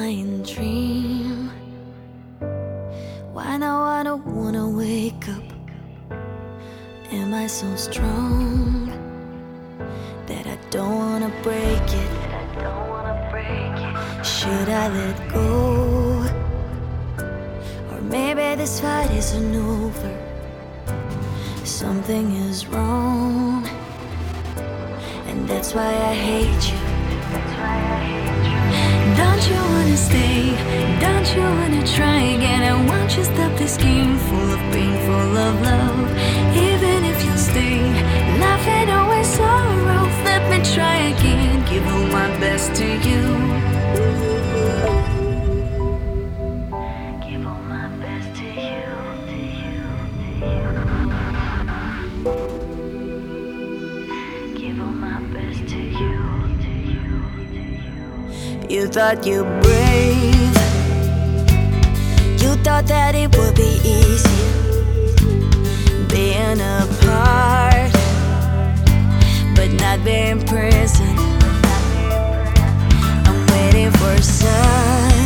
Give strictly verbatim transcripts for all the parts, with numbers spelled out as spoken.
lying dream. Why now I don't wanna wake up? Am I so strong that I don't wanna break it? Should I let go? Or maybe this fight isn't over. Something is wrong, and that's why I hate you. Don't you wanna stay? Don't you wanna try again? I want you to stop this game full of pain, full of love. Even if you stay, laughing always sorrow. Let me try again, give all my best to you. Give all my best to you, to you, to you. Give all my best to you. You thought you were brave. You thought that it would be easy being apart, but not being present. I'm waiting for a sun.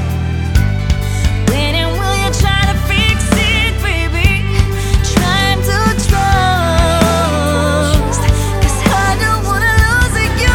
When and will you try to fix it, baby? Trying to trust, 'cause I don't wanna lose you.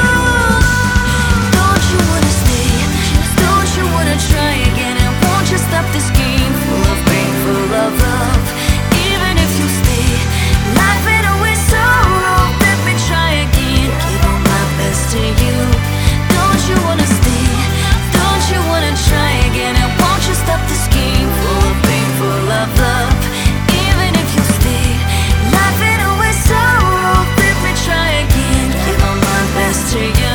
Try again, and won't you stop this game full of pain, full of love? Even if you stay, life ain't always sorrow. Let me try again, give all my best to you. Don't you wanna stay? Don't you wanna try again? And won't you stop this game full of pain, full of love? Even if you stay, life ain't always sorrow. Let me try again, give all my best to you.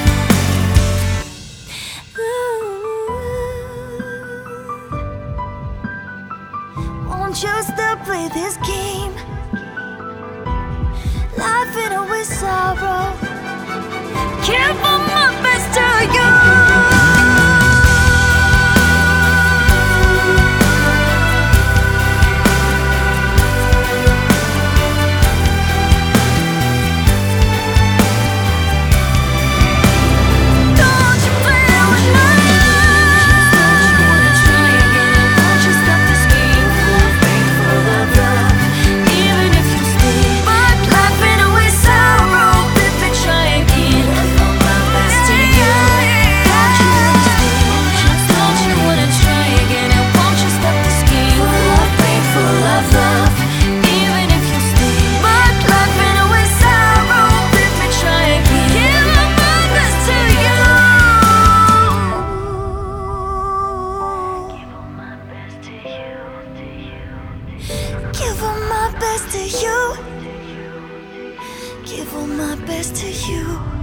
Won't you stop play this game? Life ain't always sorrow. Give all my best to you. Give all my best to you. Give all my best to you.